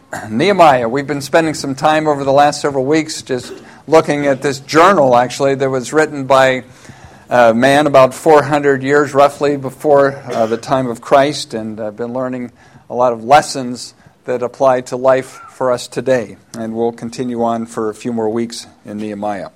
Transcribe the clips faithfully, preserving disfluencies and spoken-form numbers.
Nehemiah. We've been spending some time over the last several weeks just looking at this journal, actually, that was written by a man about four hundred years roughly before uh, the time of Christ, and I've been learning a lot of lessons that apply to life for us today. And we'll continue on for a few more weeks in Nehemiah.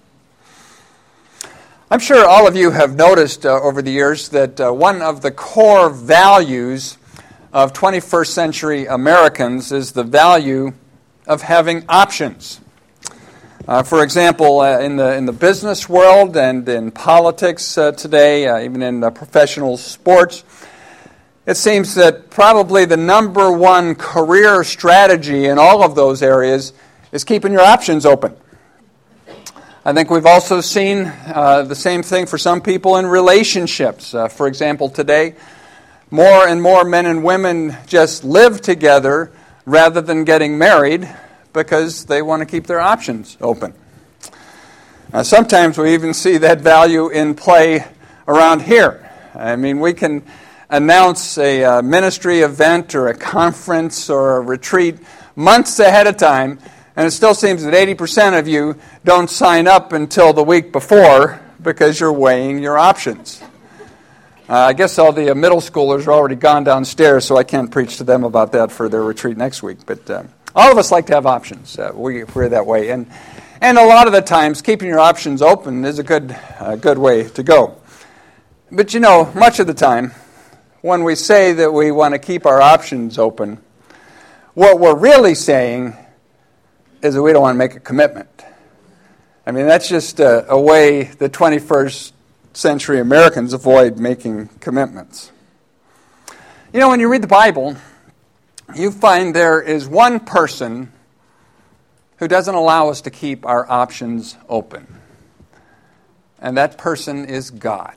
I'm sure all of you have noticed uh, over the years that uh, one of the core values of twenty-first century Americans is the value of having options. Uh, for example, uh, in the in the business world and in politics uh, today, uh, even in uh, professional sports, it seems that probably the number one career strategy in all of those areas is keeping your options open. I think we've also seen uh, the same thing for some people in relationships. Uh, for example, today, more and more men and women just live together rather than getting married because they want to keep their options open. Uh, sometimes we even see that value in play around here. I mean, we can announce a uh, ministry event or a conference or a retreat months ahead of time, and it still seems that eighty percent of you don't sign up until the week before because you're weighing your options. Uh, I guess all the uh, middle schoolers are already gone downstairs, so I can't preach to them about that for their retreat next week. But uh, all of us like to have options. Uh, we, we're that way. And and a lot of the times, keeping your options open is a good, uh, good way to go. But you know, much of the time, when we say that we want to keep our options open, what we're really saying is that we don't want to make a commitment. I mean, that's just a, a way the twenty-first century Americans avoid making commitments. You know, when you read the Bible, you find there is one person who doesn't allow us to keep our options open. And that person is God.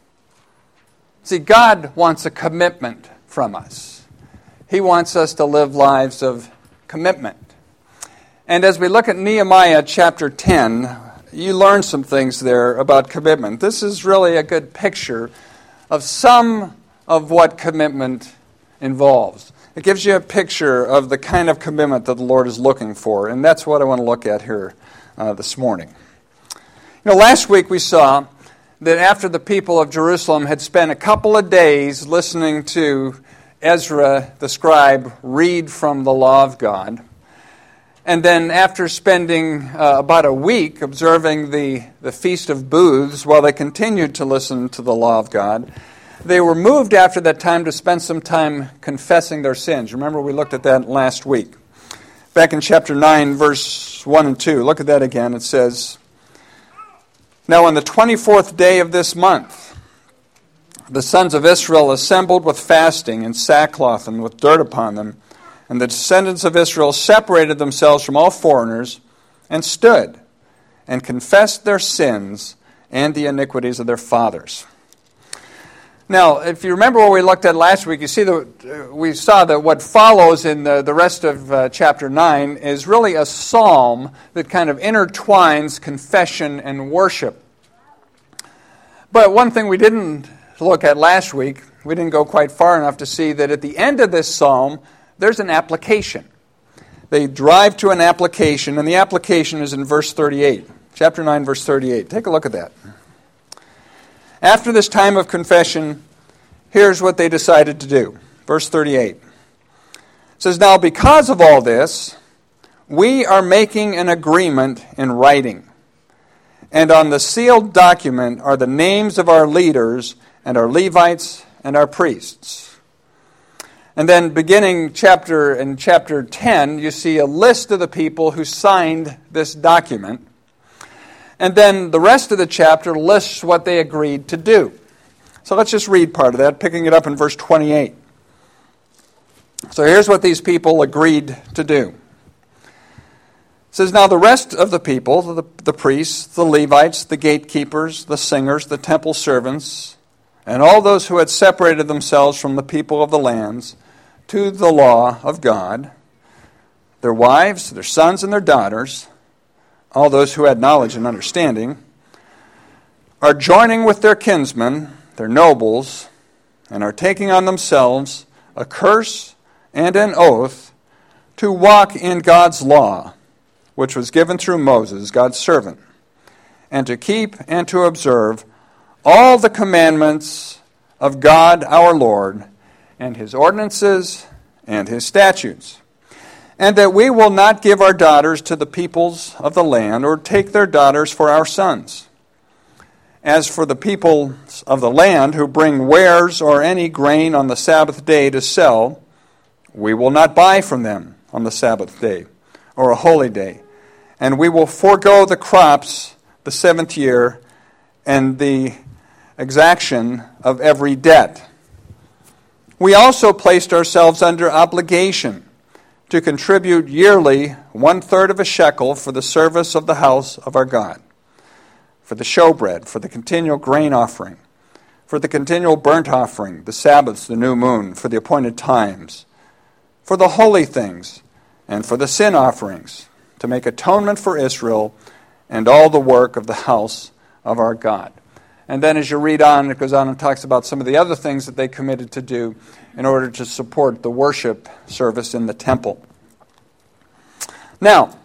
See, God wants a commitment from us. He wants us to live lives of commitment. And as we look at Nehemiah chapter ten, you learn some things there about commitment. This is really a good picture of some of what commitment involves. It gives you a picture of the kind of commitment that the Lord is looking for, and that's what I want to look at here uh, this morning. You know, last week we saw that after the people of Jerusalem had spent a couple of days listening to Ezra the scribe read from the law of God, and then after spending uh, about a week observing the, the Feast of Booths while they continued to listen to the law of God, they were moved after that time to spend some time confessing their sins. Remember, we looked at that last week. Back in chapter nine, verse one and two, look at that again. It says, "Now on the twenty-fourth day of this month, the sons of Israel assembled with fasting and sackcloth and with dirt upon them, and the descendants of Israel separated themselves from all foreigners and stood and confessed their sins and the iniquities of their fathers." Now, if you remember what we looked at last week, you see that we saw that what follows in the, the rest of uh, chapter nine is really a psalm that kind of intertwines confession and worship. But one thing we didn't look at last week, we didn't go quite far enough to see that at the end of this psalm, there's an application. They drive to an application, and the application is in verse thirty-eight. Chapter nine, verse thirty-eight. Take a look at that. After this time of confession, here's what they decided to do. Verse thirty-eight. It says, "Now because of all this, we are making an agreement in writing. And on the sealed document are the names of our leaders and our Levites and our priests." And then beginning chapter in chapter ten, you see a list of the people who signed this document. And then the rest of the chapter lists what they agreed to do. So let's just read part of that, picking it up in verse twenty-eight. So here's what these people agreed to do. It says, "Now the rest of the people, the, the priests, the Levites, the gatekeepers, the singers, the temple servants, and all those who had separated themselves from the people of the lands to the law of God, their wives, their sons, and their daughters, all those who had knowledge and understanding, are joining with their kinsmen, their nobles, and are taking on themselves a curse and an oath to walk in God's law, which was given through Moses, God's servant, and to keep and to observe all the commandments of God our Lord, and his ordinances and his statutes, and that we will not give our daughters to the peoples of the land, or take their daughters for our sons. As for the peoples of the land who bring wares or any grain on the Sabbath day to sell, we will not buy from them on the Sabbath day, or a holy day, and we will forego the crops the seventh year, and the exaction of every debt. We also placed ourselves under obligation to contribute yearly one-third of a shekel for the service of the house of our God, for the showbread, for the continual grain offering, for the continual burnt offering, the Sabbaths, the new moon, for the appointed times, for the holy things, and for the sin offerings, to make atonement for Israel and all the work of the house of our God. And then as you read on, it goes on and talks about some of the other things that they committed to do in order to support the worship service in the temple. Now,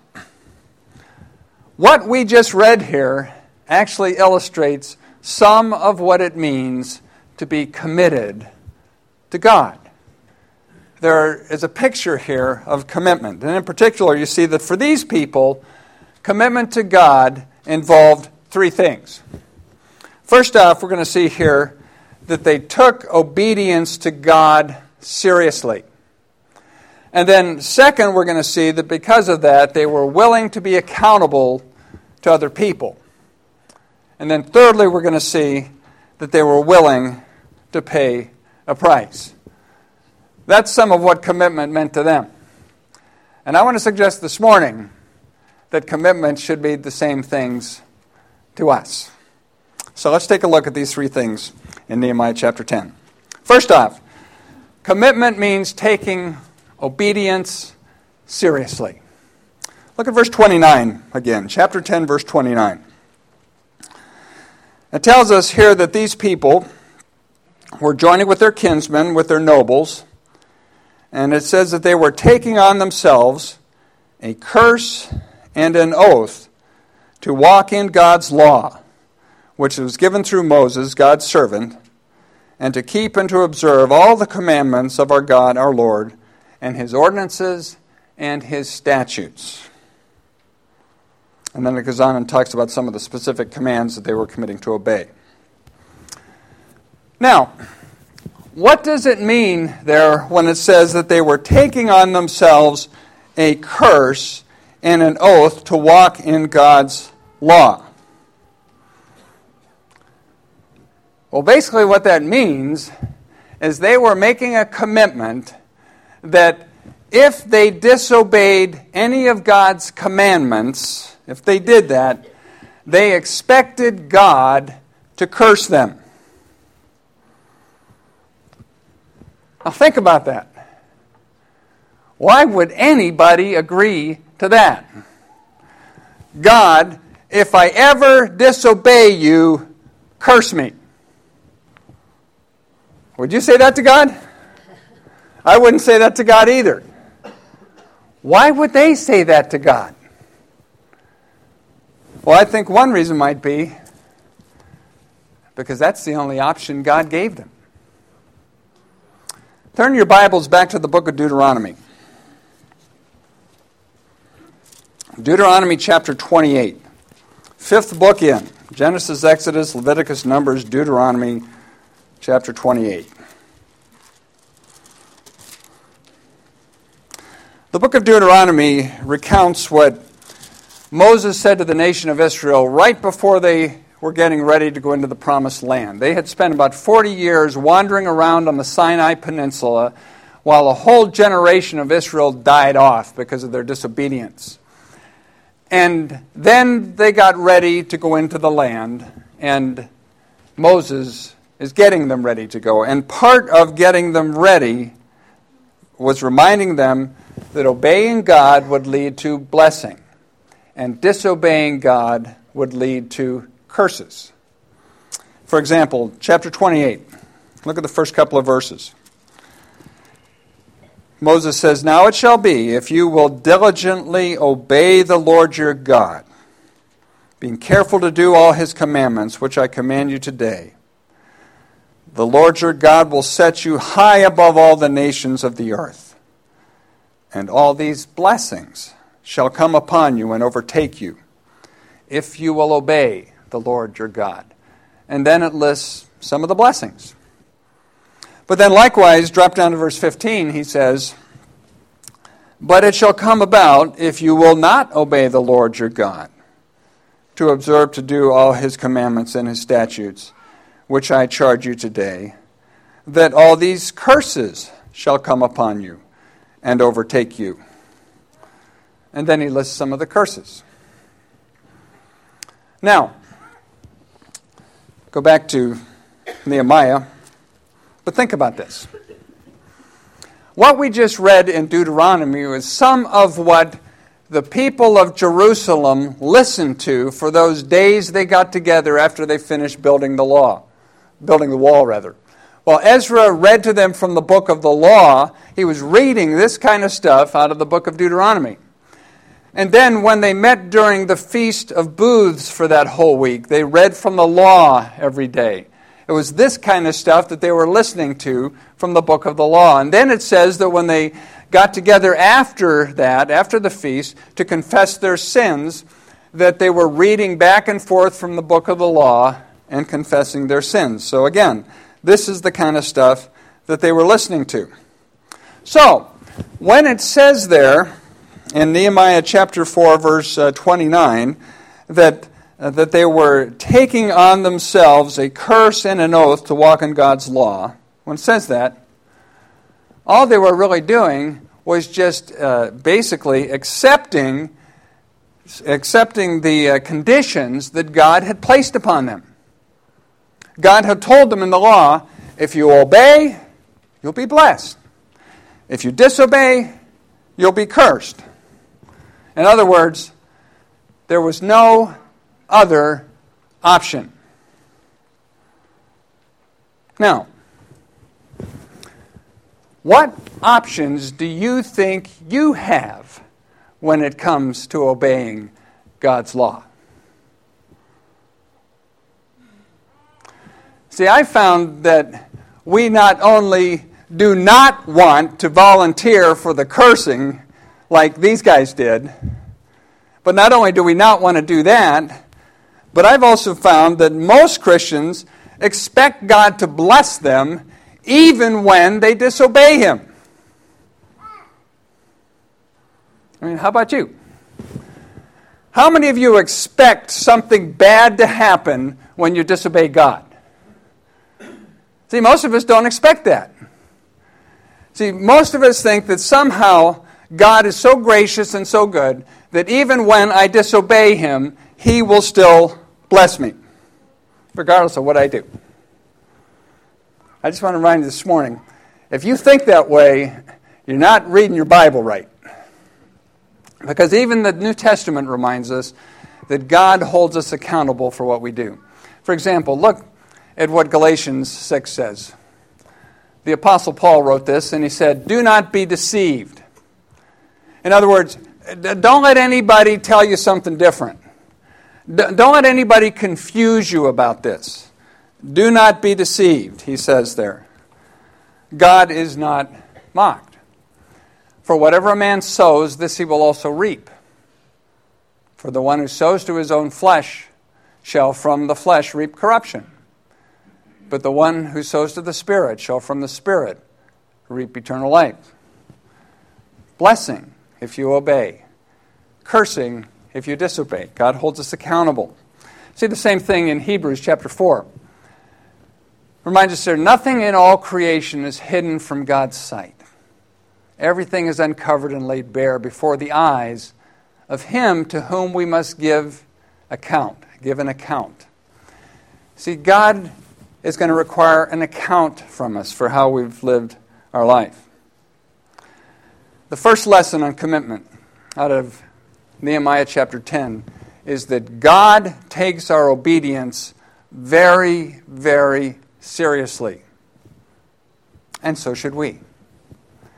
what we just read here actually illustrates some of what it means to be committed to God. There is a picture here of commitment. And in particular, you see that for these people, commitment to God involved three things. First off, we're going to see here that they took obedience to God seriously. And then second, we're going to see that because of that, they were willing to be accountable to other people. And then thirdly, we're going to see that they were willing to pay a price. That's some of what commitment meant to them. And I want to suggest this morning that commitment should be the same things to us. So let's take a look at these three things in Nehemiah chapter ten. First off, commitment means taking obedience seriously. Look at verse twenty-nine again, chapter ten, verse twenty-nine. It tells us here that these people were joining with their kinsmen, with their nobles, and it says that they were taking on themselves a curse and an oath to walk in God's law, which was given through Moses, God's servant, and to keep and to observe all the commandments of our God, our Lord, and his ordinances and his statutes. And then it goes on and talks about some of the specific commands that they were committing to obey. Now, what does it mean there when it says that they were taking on themselves a curse and an oath to walk in God's law? Well, basically what that means is they were making a commitment that if they disobeyed any of God's commandments, if they did that, they expected God to curse them. Now think about that. Why would anybody agree to that? God, if I ever disobey you, curse me. Would you say that to God? I wouldn't say that to God either. Why would they say that to God? Well, I think one reason might be because that's the only option God gave them. Turn your Bibles back to the book of Deuteronomy. Deuteronomy chapter twenty-eight. Fifth book in. Genesis, Exodus, Leviticus, Numbers, Deuteronomy chapter twenty-eight. The book of Deuteronomy recounts what Moses said to the nation of Israel right before they were getting ready to go into the promised land. They had spent about forty years wandering around on the Sinai Peninsula while a whole generation of Israel died off because of their disobedience. And then they got ready to go into the land, and Moses is getting them ready to go. And part of getting them ready was reminding them that obeying God would lead to blessing, and disobeying God would lead to curses. For example, chapter twenty-eight. Look at the first couple of verses. Moses says, "Now it shall be, if you will diligently obey the Lord your God, being careful to do all his commandments, which I command you today, the Lord your God will set you high above all the nations of the earth. And all these blessings shall come upon you and overtake you, if you will obey the Lord your God." And then it lists some of the blessings. But then likewise, drop down to verse fifteen, he says, "But it shall come about, if you will not obey the Lord your God, to observe to do all his commandments and his statutes, which I charge you today, that all these curses shall come upon you and overtake you." And then he lists some of the curses. Now, go back to Nehemiah, but think about this. What we just read in Deuteronomy was some of what the people of Jerusalem listened to for those days they got together after they finished building the law, building the wall, rather. While Ezra read to them from the book of the law, he was reading this kind of stuff out of the book of Deuteronomy. And then when they met during the Feast of Booths for that whole week, they read from the law every day. It was this kind of stuff that they were listening to from the book of the law. And then it says that when they got together after that, after the feast, to confess their sins, that they were reading back and forth from the book of the law and confessing their sins. So again, this is the kind of stuff that they were listening to. So, when it says there in Nehemiah chapter four, verse uh, twenty-nine, that, uh, that they were taking on themselves a curse and an oath to walk in God's law, when it says that, all they were really doing was just uh, basically accepting, accepting the uh, conditions that God had placed upon them. God had told them in the law, if you obey, you'll be blessed. If you disobey, you'll be cursed. In other words, there was no other option. Now, what options do you think you have when it comes to obeying God's law? See, I found that we not only do not want to volunteer for the cursing like these guys did, but not only do we not want to do that, but I've also found that most Christians expect God to bless them even when they disobey Him. I mean, how about you? How many of you expect something bad to happen when you disobey God? See, most of us don't expect that. See, most of us think that somehow God is so gracious and so good that even when I disobey Him, He will still bless me, regardless of what I do. I just want to remind you this morning, if you think that way, you're not reading your Bible right. Because even the New Testament reminds us that God holds us accountable for what we do. For example, look at what Galatians six says. The Apostle Paul wrote this, and he said, "Do not be deceived." In other words, don't let anybody tell you something different. Don't let anybody confuse you about this. Do not be deceived, he says there. God is not mocked. For whatever a man sows, this he will also reap. For the one who sows to his own flesh shall from the flesh reap corruption. But the one who sows to the Spirit shall from the Spirit reap eternal life. Blessing if you obey. Cursing if you disobey. God holds us accountable. See the same thing in Hebrews chapter four. Reminds us there, nothing in all creation is hidden from God's sight. Everything is uncovered and laid bare before the eyes of Him to whom we must give account, give an account. See, God is going to require an account from us for how we've lived our life. The first lesson on commitment out of Nehemiah chapter ten is that God takes our obedience very, very seriously. And so should we.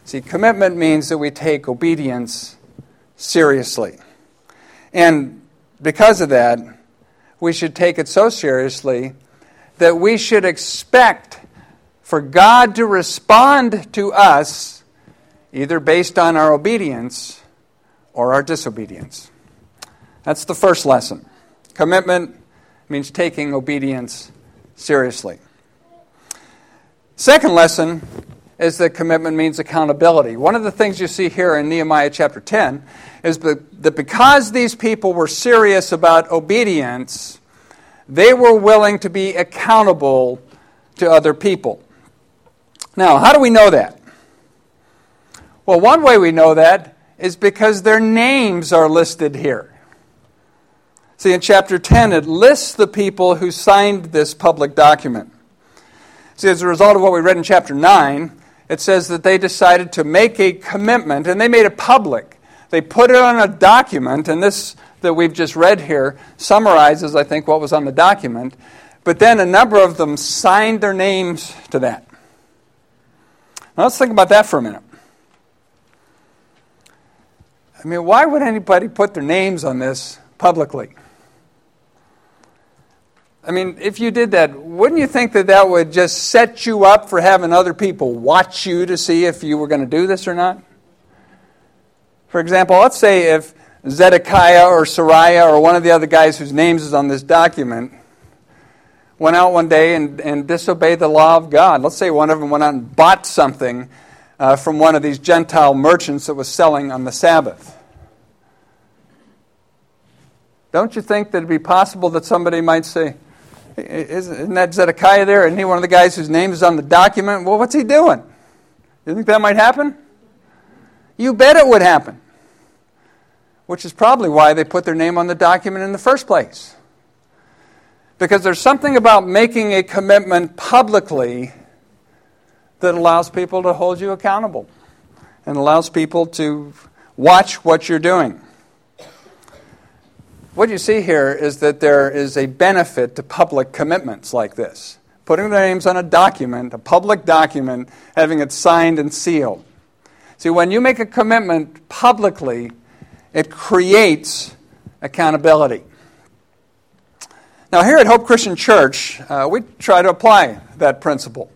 See, commitment means that we take obedience seriously. And because of that, we should take it so seriously that we should expect for God to respond to us either based on our obedience or our disobedience. That's the first lesson. Commitment means taking obedience seriously. Second lesson is that commitment means accountability. One of the things you see here in Nehemiah chapter ten is that because these people were serious about obedience, they were willing to be accountable to other people. Now, how do we know that? Well, one way we know that is because their names are listed here. See, in chapter ten, it lists the people who signed this public document. See, as a result of what we read in chapter nine, it says that they decided to make a commitment, and they made it public. They put it on a document, and this that we've just read here summarizes, I think, what was on the document. But then a number of them signed their names to that. Now, let's think about that for a minute. I mean, why would anybody put their names on this publicly? I mean, if you did that, wouldn't you think that that would just set you up for having other people watch you to see if you were going to do this or not? For example, let's say if Zedekiah or Sariah or one of the other guys whose names is on this document went out one day and, and disobeyed the law of God. Let's say one of them went out and bought something uh, from one of these Gentile merchants that was selling on the Sabbath. Don't you think that it would be possible that somebody might say, isn't that Zedekiah there? Isn't he one of the guys whose name is on the document? Well, what's he doing? You think that might happen? You bet it would happen. Which is probably why they put their name on the document in the first place. Because there's something about making a commitment publicly that allows people to hold you accountable and allows people to watch what you're doing. What you see here is that there is a benefit to public commitments like this. Putting their names on a document, a public document, having it signed and sealed. See, when you make a commitment publicly, it creates accountability. Now, here at Hope Christian Church, uh, we try to apply that principle.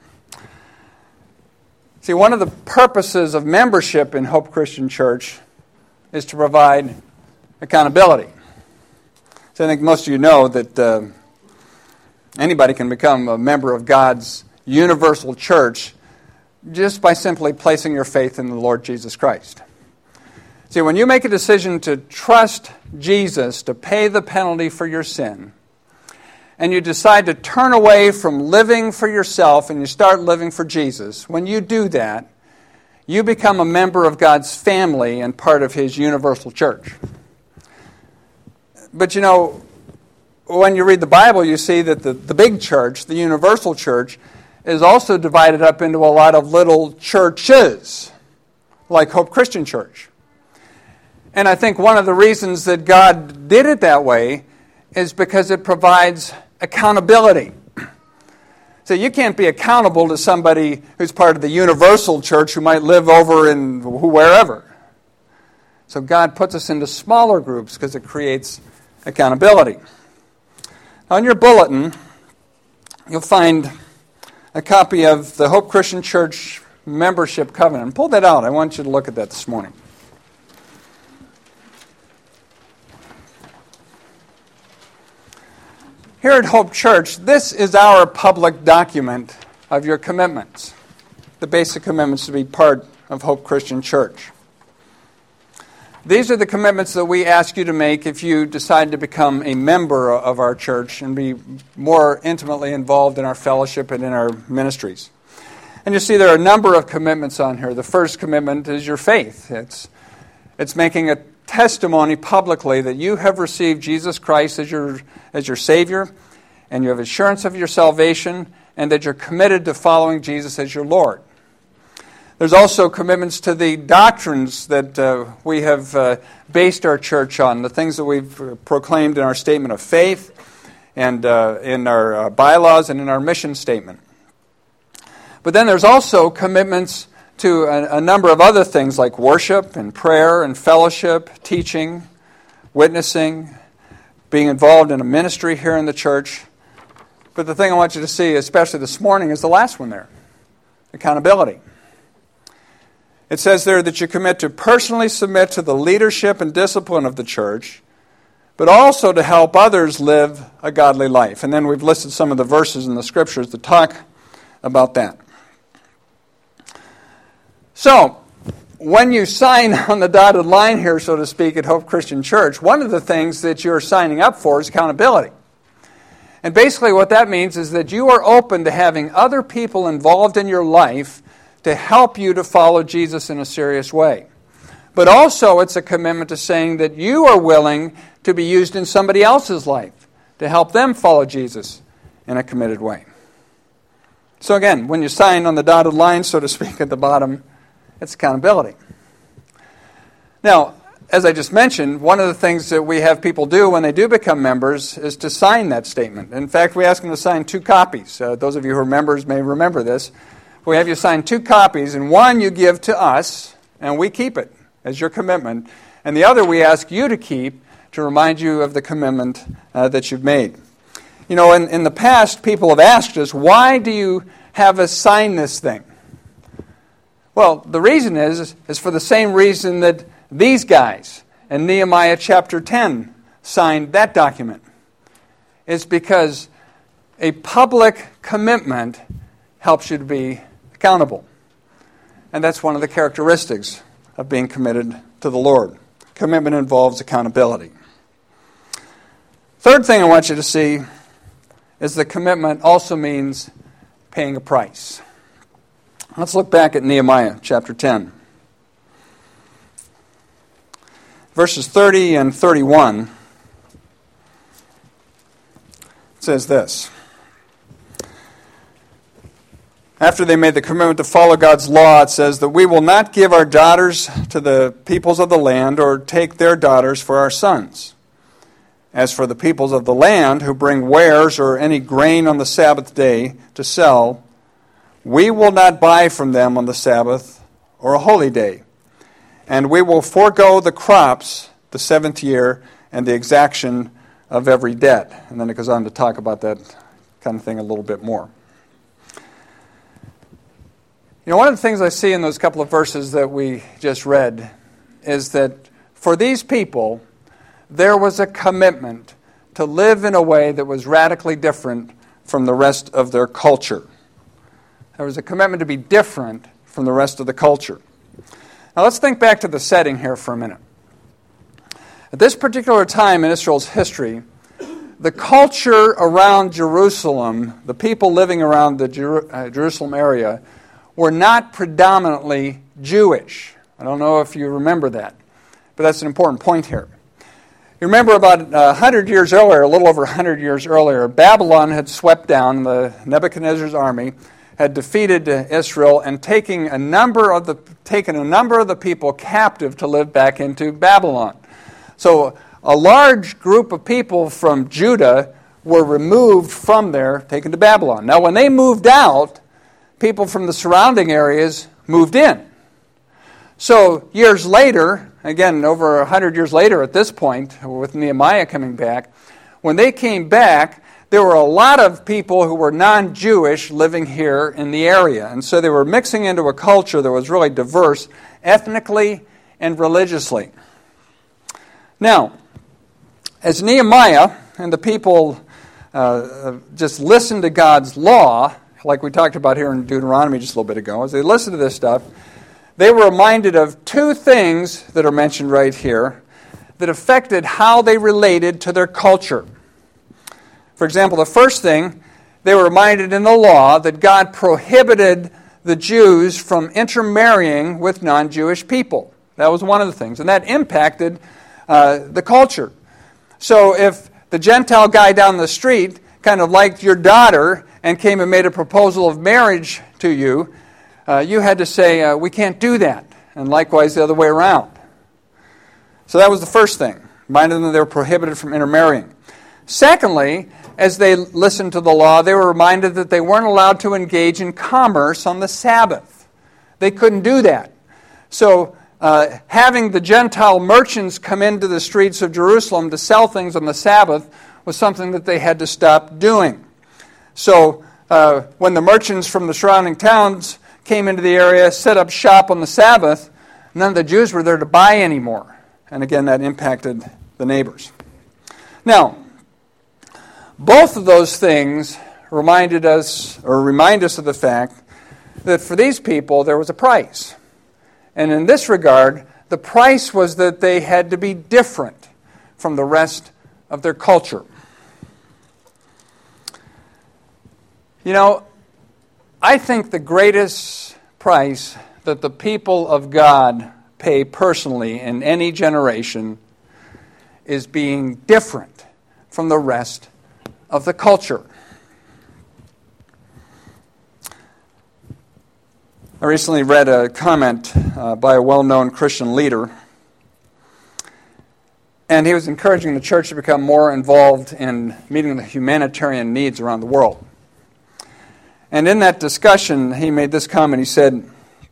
See, one of the purposes of membership in Hope Christian Church is to provide accountability. So I think most of you know that uh, anybody can become a member of God's universal church just by simply placing your faith in the Lord Jesus Christ. See, when you make a decision to trust Jesus to pay the penalty for your sin, and you decide to turn away from living for yourself and you start living for Jesus, when you do that, you become a member of God's family and part of His universal church. But you know, when you read the Bible, you see that the, the big church, the universal church, is also divided up into a lot of little churches, like Hope Christian Church. And I think one of the reasons that God did it that way is because it provides accountability. So you can't be accountable to somebody who's part of the universal church who might live over in wherever. So God puts us into smaller groups because it creates accountability. On your bulletin, you'll find a copy of the Hope Christian Church Membership Covenant. Pull that out. I want you to look at that this morning. Here at Hope Church, this is our public document of your commitments, the basic commitments to be part of Hope Christian Church. These are the commitments that we ask you to make if you decide to become a member of our church and be more intimately involved in our fellowship and in our ministries. And you see there are a number of commitments on here. The first commitment is your faith. It's, it's making a testimony publicly that you have received Jesus Christ as your, as your Savior, and you have assurance of your salvation, and that you're committed to following Jesus as your Lord. There's also commitments to the doctrines that uh, we have uh, based our church on, the things that we've proclaimed in our statement of faith and uh, in our uh, bylaws and in our mission statement. But then there's also commitments to a, a number of other things like worship and prayer and fellowship, teaching, witnessing, being involved in a ministry here in the church. But the thing I want you to see, especially this morning, is the last one there, accountability. It says there that you commit to personally submit to the leadership and discipline of the church, but also to help others live a godly life. And then we've listed some of the verses in the Scriptures that talk about that. So, when you sign on the dotted line here, so to speak, at Hope Christian Church, one of the things that you're signing up for is accountability. And basically what that means is that you are open to having other people involved in your life to help you to follow Jesus in a serious way. But also it's a commitment to saying that you are willing to be used in somebody else's life to help them follow Jesus in a committed way. So again, when you sign on the dotted line, so to speak, at the bottom, it's accountability. Now, as I just mentioned, one of the things that we have people do when they do become members is to sign that statement. In fact, we ask them to sign two copies. Uh, those of you who are members may remember this. We have you sign two copies, and one you give to us, and we keep it as your commitment, and the other we ask you to keep to remind you of the commitment uh, that you've made. You know, in, in the past, people have asked us, why do you have us sign this thing? Well, the reason is, is for the same reason that these guys in Nehemiah chapter ten signed that document. It's because a public commitment helps you to be accountable. And that's one of the characteristics of being committed to the Lord. Commitment involves accountability. Third thing I want you to see is that commitment also means paying a price. Let's look back at Nehemiah chapter ten. Verses thirty and thirty-one. It says this. After they made the commitment to follow God's law, it says that we will not give our daughters to the peoples of the land or take their daughters for our sons. As for the peoples of the land who bring wares or any grain on the Sabbath day to sell, we will not buy from them on the Sabbath or a holy day. And we will forego the crops the seventh year and the exaction of every debt. And then it goes on to talk about that kind of thing a little bit more. You know, one of the things I see in those couple of verses that we just read is that for these people, there was a commitment to live in a way that was radically different from the rest of their culture. There was a commitment to be different from the rest of the culture. Now let's think back to the setting here for a minute. At this particular time in Israel's history, the culture around Jerusalem, the people living around the Jer- uh, Jerusalem area, were not predominantly Jewish. I don't know if you remember that, but that's an important point here. You remember about one hundred years earlier, a little over one hundred years earlier, Babylon had swept down, the Nebuchadnezzar's army had defeated Israel and taking a number of the taken a number of the people captive to live back into Babylon. So a large group of people from Judah were removed from there, taken to Babylon. Now when they moved out, people from the surrounding areas moved in. So years later, again, over one hundred years later at this point, with Nehemiah coming back, when they came back, there were a lot of people who were non-Jewish living here in the area. And so they were mixing into a culture that was really diverse ethnically and religiously. Now, as Nehemiah and the people uh, just listened to God's law, like we talked about here in Deuteronomy just a little bit ago, as they listened to this stuff, they were reminded of two things that are mentioned right here that affected how they related to their culture. For example, the first thing, they were reminded in the law that God prohibited the Jews from intermarrying with non-Jewish people. That was one of the things, and that impacted uh, the culture. So if the Gentile guy down the street kind of liked your daughter and came and made a proposal of marriage to you, uh, you had to say, uh, we can't do that. And likewise the other way around. So that was the first thing. Reminded them that they were prohibited from intermarrying. Secondly, as they listened to the law, they were reminded that they weren't allowed to engage in commerce on the Sabbath. They couldn't do that. So uh, having the Gentile merchants come into the streets of Jerusalem to sell things on the Sabbath was something that they had to stop doing. So uh, when the merchants from the surrounding towns came into the area, set up shop on the Sabbath, none of the Jews were there to buy anymore. And again, that impacted the neighbors. Now, both of those things reminded us, or remind us of the fact that for these people there was a price. And in this regard, the price was that they had to be different from the rest of their culture. You know, I think the greatest price that the people of God pay personally in any generation is being different from the rest of the culture. I recently read a comment uh, by a well-known Christian leader, and he was encouraging the church to become more involved in meeting the humanitarian needs around the world. And in that discussion, he made this comment. He said,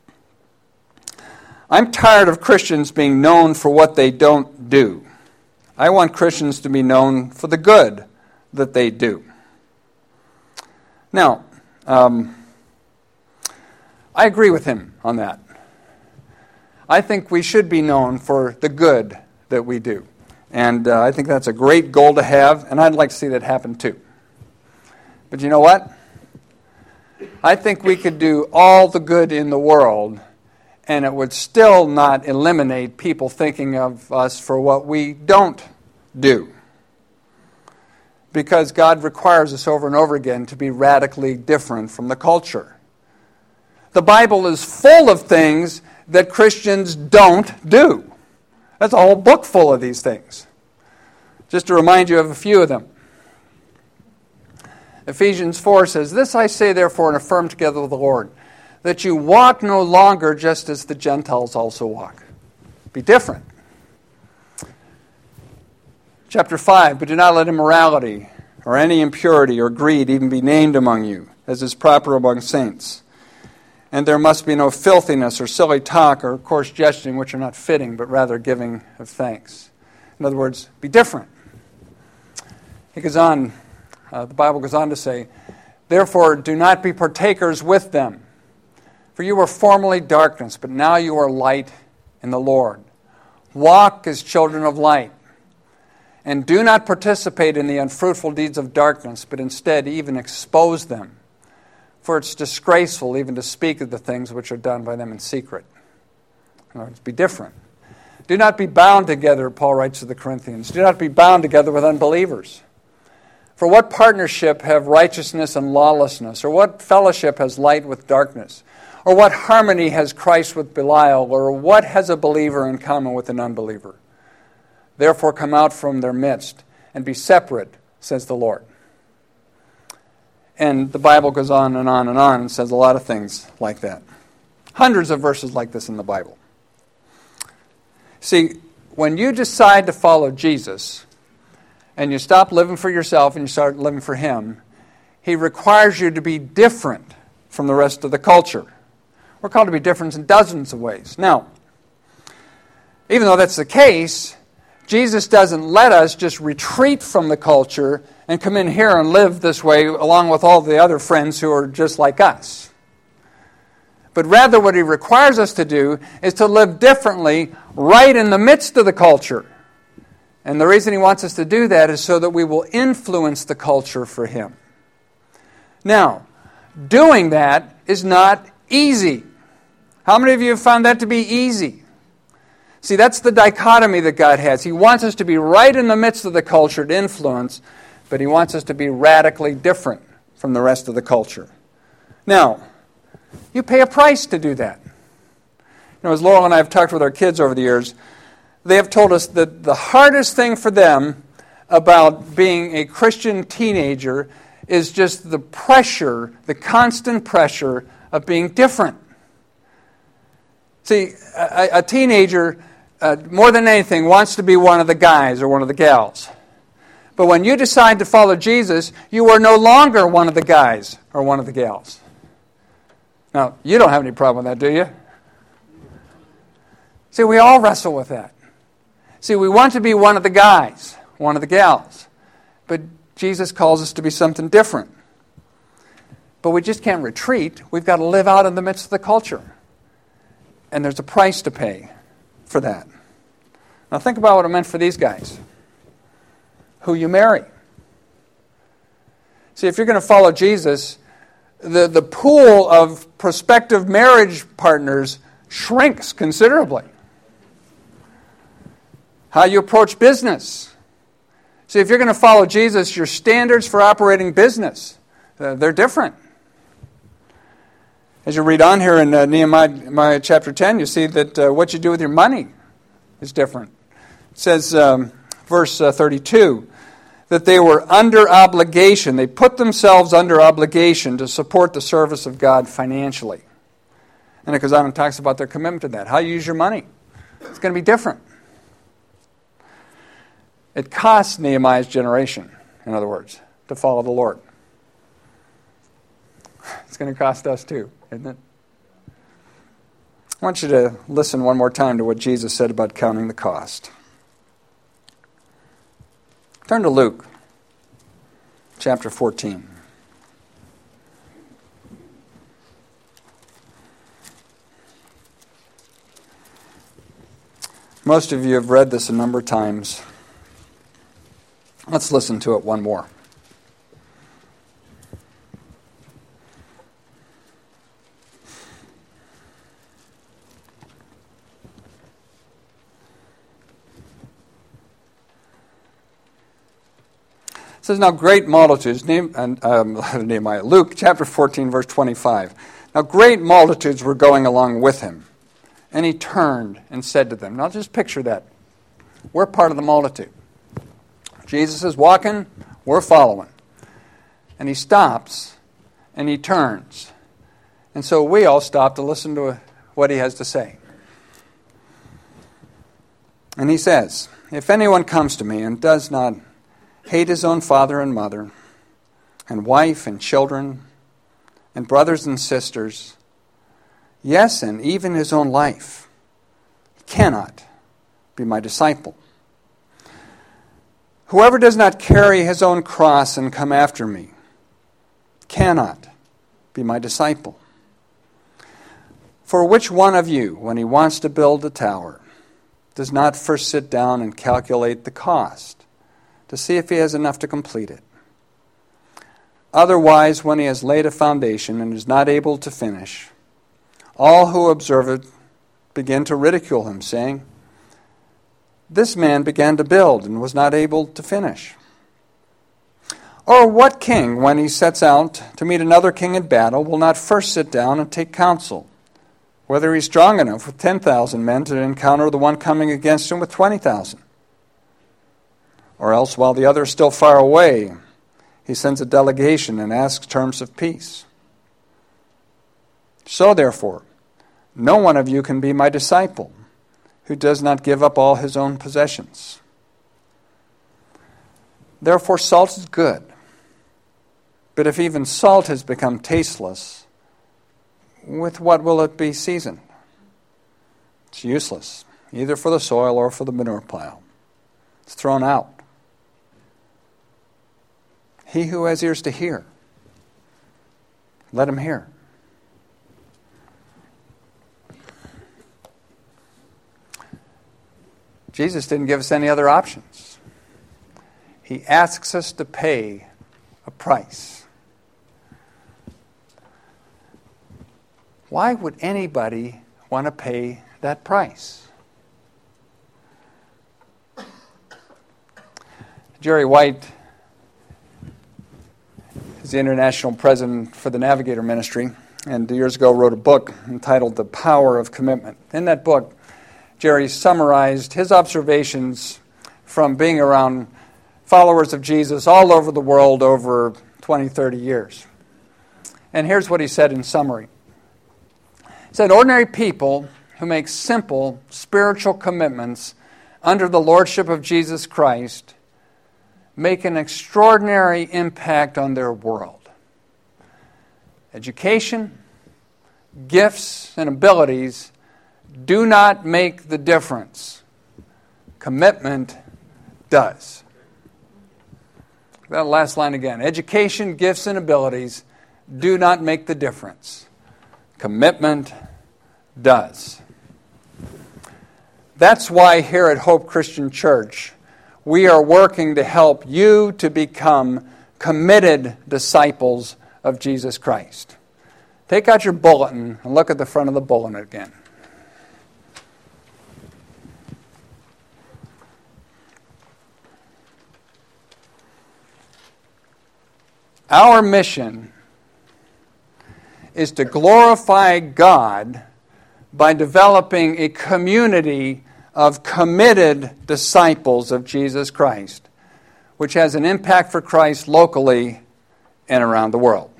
"I'm tired of Christians being known for what they don't do. I want Christians to be known for the good that they do." Now, um, I agree with him on that. I think we should be known for the good that we do. And uh, I think that's a great goal to have, and I'd like to see that happen too. But you know what? I think we could do all the good in the world, and it would still not eliminate people thinking of us for what we don't do. Because God requires us over and over again to be radically different from the culture. The Bible is full of things that Christians don't do. That's a whole book full of these things. Just to remind you of a few of them. Ephesians four says, "This I say therefore and affirm together with the Lord, that you walk no longer just as the Gentiles also walk." Be different. Chapter five, "But do not let immorality or any impurity or greed even be named among you, as is proper among saints. And there must be no filthiness or silly talk or coarse jesting, which are not fitting, but rather giving of thanks." In other words, be different. He goes on, uh, the Bible goes on to say, "Therefore do not be partakers with them. For you were formerly darkness, but now you are light in the Lord. Walk as children of light. And do not participate in the unfruitful deeds of darkness, but instead even expose them. For it's disgraceful even to speak of the things which are done by them in secret." In other words, be different. "Do not be bound together," Paul writes to the Corinthians. "Do not be bound together with unbelievers. For what partnership have righteousness and lawlessness? Or what fellowship has light with darkness? Or what harmony has Christ with Belial? Or what has a believer in common with an unbeliever? Therefore come out from their midst and be separate, says the Lord." And the Bible goes on and on and on and says a lot of things like that. Hundreds of verses like this in the Bible. See, when you decide to follow Jesus and you stop living for yourself and you start living for Him, He requires you to be different from the rest of the culture. We're called to be different in dozens of ways. Now, even though that's the case, Jesus doesn't let us just retreat from the culture and come in here and live this way along with all the other friends who are just like us. But rather what He requires us to do is to live differently right in the midst of the culture. And the reason He wants us to do that is so that we will influence the culture for Him. Now, doing that is not easy. How many of you have found that to be easy? See, that's the dichotomy that God has. He wants us to be right in the midst of the culture to influence, but He wants us to be radically different from the rest of the culture. Now, you pay a price to do that. You know, as Laurel and I have talked with our kids over the years, they have told us that the hardest thing for them about being a Christian teenager is just the pressure, the constant pressure of being different. See, a, a teenager, uh, more than anything, wants to be one of the guys or one of the gals. But when you decide to follow Jesus, you are no longer one of the guys or one of the gals. Now, you don't have any problem with that, do you? See, we all wrestle with that. See, we want to be one of the guys, one of the gals. But Jesus calls us to be something different. But we just can't retreat. We've got to live out in the midst of the culture. And there's a price to pay for that. Now think about what it meant for these guys. Who you marry. See, if you're going to follow Jesus, the, the pool of prospective marriage partners shrinks considerably. How you approach business. See, if you're going to follow Jesus, your standards for operating business, uh, they're different. As you read on here in uh, Nehemiah chapter ten, you see that uh, what you do with your money is different. It says, um, verse uh, thirty-two, that they were under obligation. They put themselves under obligation to support the service of God financially. And it goes on and talks about their commitment to that. How you use your money. It's going to be different. It cost Nehemiah's generation, in other words, to follow the Lord. It's going to cost us too, isn't it? I want you to listen one more time to what Jesus said about counting the cost. Turn to Luke, chapter fourteen. Most of you have read this a number of times. Let's listen to it one more. It says, now great multitudes, and um, Nehemiah, Luke chapter fourteen, verse twenty-five. Now great multitudes were going along with him, and he turned and said to them. Now just picture that. We're part of the multitude. Jesus is walking, we're following. And he stops, and he turns. And so we all stop to listen to what he has to say. And he says, if anyone comes to me and does not hate his own father and mother, and wife and children, and brothers and sisters, yes, and even his own life, he cannot be my disciple. Whoever does not carry his own cross and come after me cannot be my disciple. For which one of you, when he wants to build a tower, does not first sit down and calculate the cost to see if he has enough to complete it? Otherwise, when he has laid a foundation and is not able to finish, all who observe it begin to ridicule him, saying, this man began to build and was not able to finish. Or what king, when he sets out to meet another king in battle, will not first sit down and take counsel, whether he's strong enough with ten thousand men to encounter the one coming against him with twenty thousand? Or else, while the other is still far away, he sends a delegation and asks terms of peace. So therefore, no one of you can be my disciple who does not give up all his own possessions. Therefore, salt is good. But if even salt has become tasteless, with what will it be seasoned? It's useless, either for the soil or for the manure pile. It's thrown out. He who has ears to hear, let him hear. Jesus didn't give us any other options. He asks us to pay a price. Why would anybody want to pay that price? Jerry White is the international president for the Navigator Ministry, and years ago wrote a book entitled The Power of Commitment. In that book, Jerry summarized his observations from being around followers of Jesus all over the world over twenty, thirty years. And here's what he said in summary. He said, ordinary people who make simple spiritual commitments under the lordship of Jesus Christ make an extraordinary impact on their world. Education, gifts, and abilities do not make the difference. Commitment does. That last line again. Education, gifts, and abilities do not make the difference. Commitment does. That's why here at Hope Christian Church, we are working to help you to become committed disciples of Jesus Christ. Take out your bulletin and look at the front of the bulletin again. Our mission is to glorify God by developing a community of committed disciples of Jesus Christ, which has an impact for Christ locally and around the world.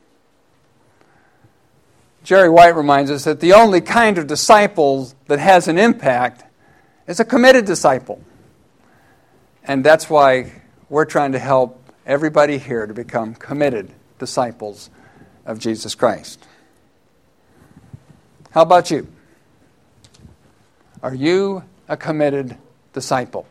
Jerry White reminds us that the only kind of disciple that has an impact is a committed disciple. And that's why we're trying to help everybody here to become committed disciples of Jesus Christ. How about you? Are you a committed disciple?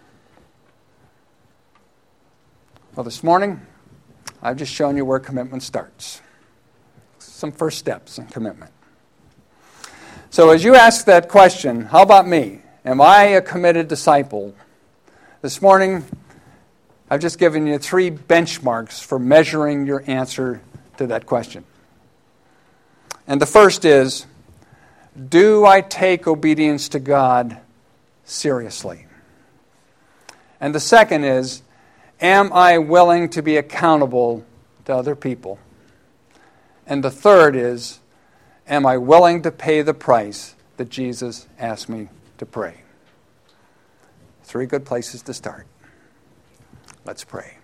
Well, this morning, I've just shown you where commitment starts. Some first steps in commitment. So as you ask that question, how about me? Am I a committed disciple? This morning, I've just given you three benchmarks for measuring your answer to that question. And the first is, do I take obedience to God seriously? And the second is, am I willing to be accountable to other people? And the third is, am I willing to pay the price that Jesus asked me to pay? Three good places to start. Let's pray.